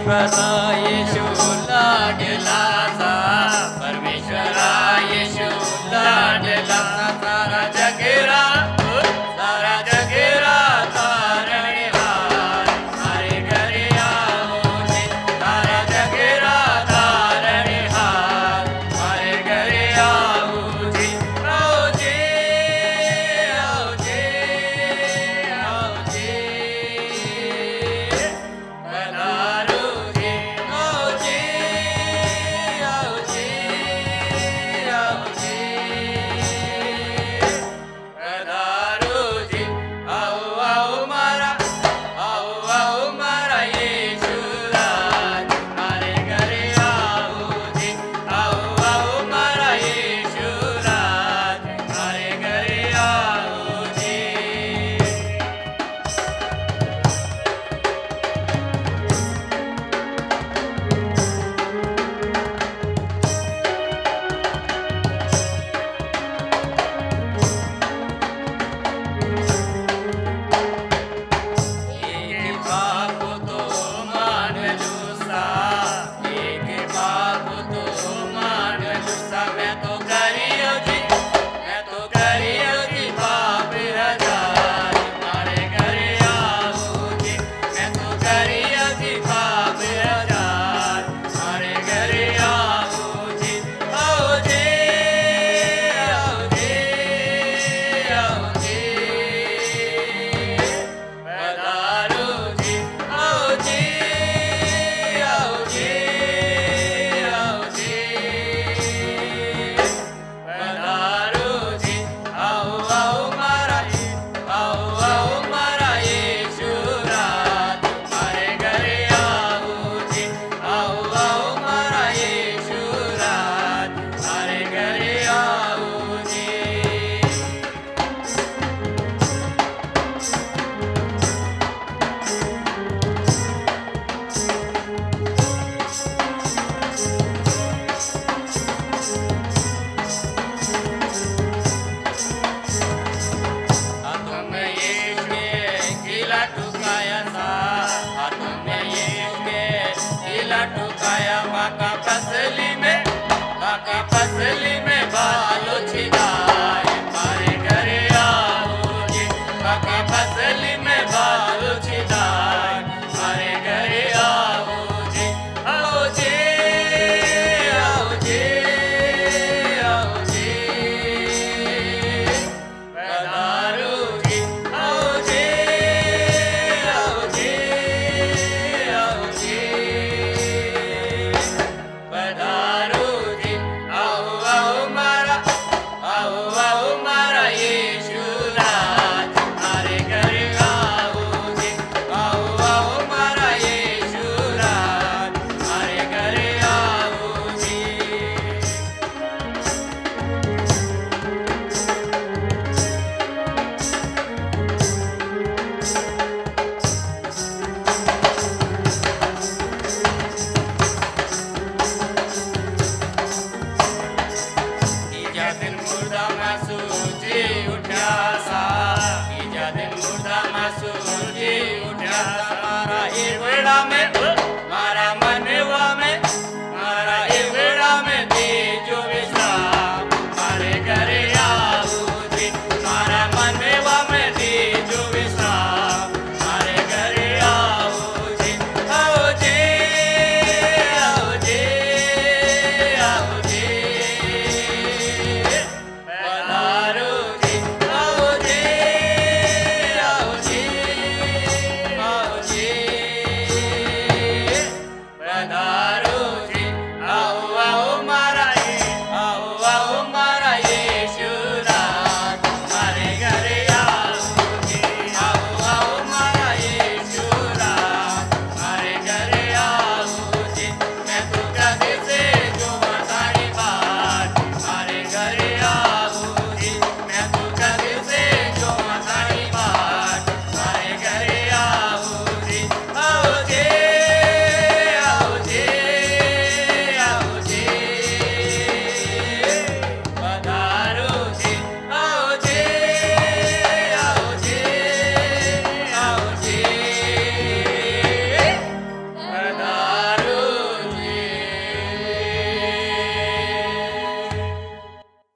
परमेश्वरा येशू लाडलासा, परमेश्वरा येशू लाडलासा, सारा जगेरा तारणहार, मारे घरे आओ जी, सारा जगेरा तारणहार, मारे घरे आओ जी, आओ जी, आओ जी, आओ जी, पधारो जी, आओ जी, आओ जी, आओ जी, पधारो जी, आओ आओ मारा यीशु राज, मारे घरे आओ जी, आओ मारा यीशु राज, मारे घरे आओ जी। एक बाप तो मान लूसा, एक बाप तो मान लूसा, मैं तो करियो जी, बाप हजार, मारे घरे आओ जी, मैं तो करियो जी, बाप हजार, मारे घरे आओ जी, आओ जी, आओ जी, आओ जी, पधारो जी, आओ जी, आओ जी, आओ जी, पधारो जी, आओ मारा यीशु राज, मारे घरे आओ जी, आओ मारा यीशु राज, मारे घरे आओ जी। हाथों में यीशु के गीला टुकाया सा, हाथों में यीशु के गीला टुकाया, बाका फसली में बालो छिदाए, मारे घरे आओ जी, बाका फसली में बालो छिदाए, मारे घरे आओ जी, आओ जी, आओ जी, आओ जी, पधारो जी, आओ जी, आओ जी, आओ जी, पधारो जी, आओ मारा यीशु राज, मारे घरे आओ जी, आओ मारा यीशु राज, मारे घरे आओ जी। तीजा दिन मुर्दा मासूम जी उठा सा, तीजा दिन मुर्दा मासूम जी उठा सा, मारा हिरवेड़ा में